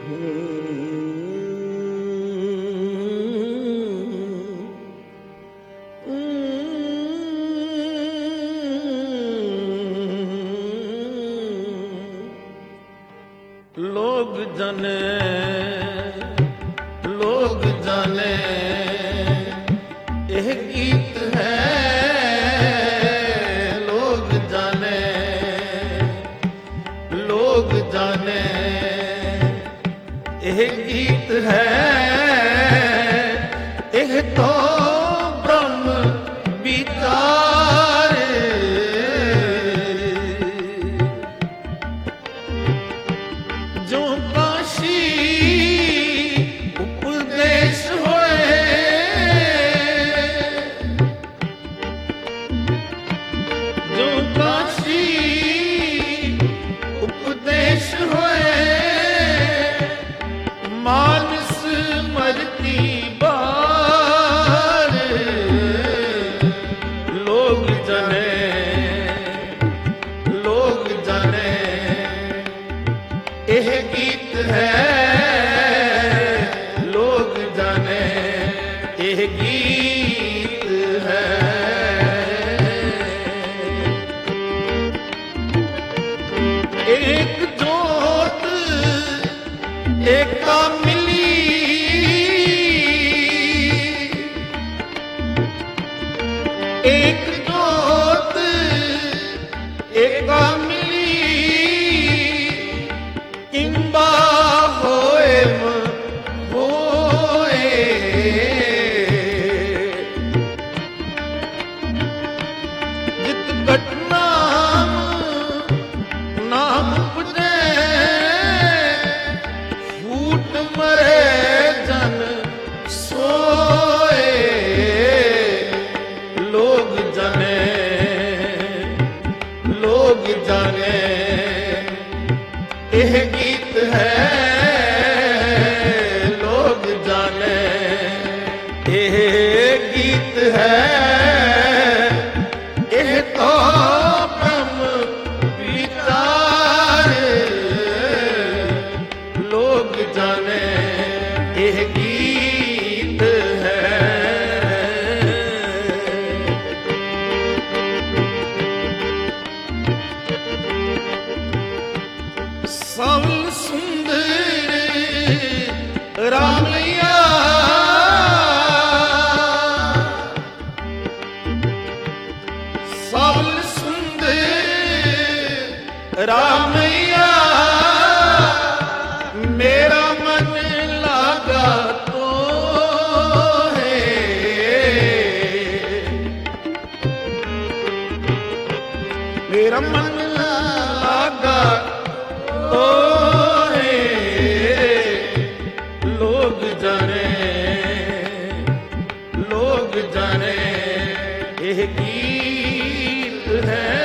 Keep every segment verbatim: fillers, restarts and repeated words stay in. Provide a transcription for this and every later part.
लोग जाने लोग जाने यह गीत है, लोग जाने लोग जाने यह गीत है, यह तो ब्रह्म विचार जो काशी उपदेश होए, जो काशी उपदेश होए, मानस मरती बार लोग जाने लोग जाने यह गीत है, लोग जाने यह गीत है। एक जोत एका मिली, एक जोत एका मिली, किंबा होए होए, जित घटना नाम पुजे, फूट मरे जन सोए, लोग जाने लोग जाने यह गीत है, लोग जाने यह गीत है, यह तो ब्रह्म विचार लोग जाने यह गीत है। सबल सुंदर रामैया, सबल सुंदर रामैया, मेरा मन लागा तो है, मेरा मन लागा तो है, लोग जाने लोग जाने यह गीत है,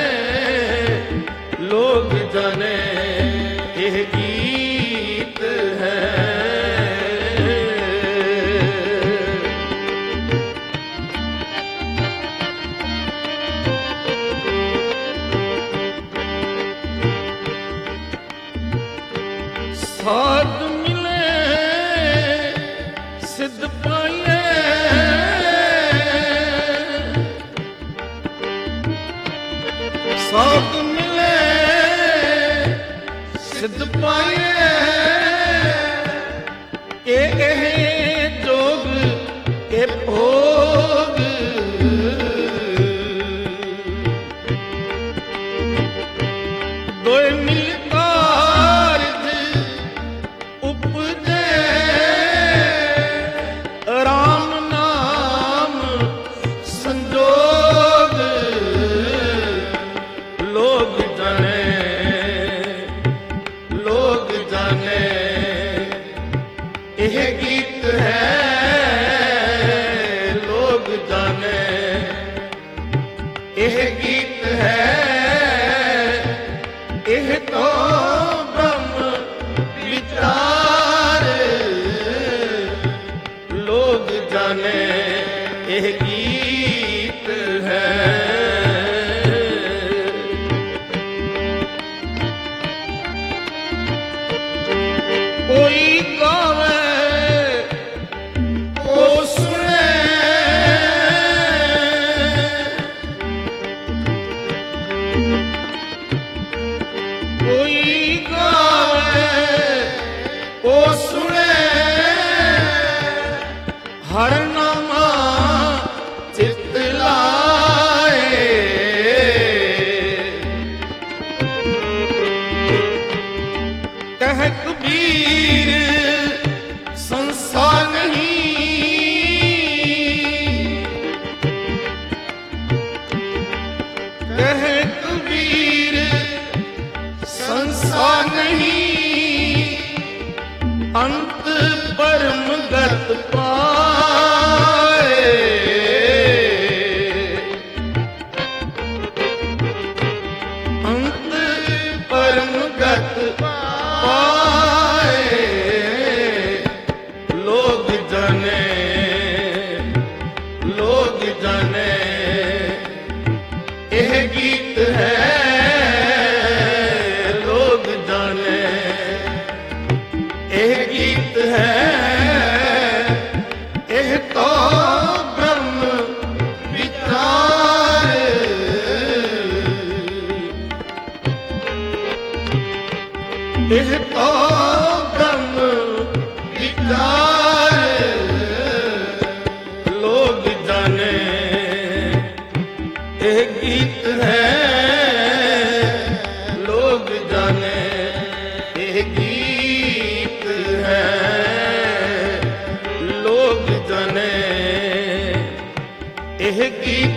लोग जाने यह गीत है। साध मिले सिद्ध पाए, साध मिले सिद्ध पाए, के कहे जोग के भोग, दोय मिलता उपजे, राम नाम संजोग, लोग जाने लोग जाने यह गीत है, लोग जाने यह गीत है, यह तो ब्रह्म विचार लोग जाने यह गीत है। ओ कोई गावे को सुने हर नामा चित लाए। कह कबीर संसार नहीं, कह कबीर संसार नहीं, अंत परम गत पाए। अंत परम गत पाए। लोग जाने लोग जाने यह गीत है, लोग जाने यह गीत है। यह तो ब्रह्म विचार, यह तो ब्रह्म विचार। लोग जाने यह गीत है, लोग जाने यह गीत है। लोग जाने यह गीत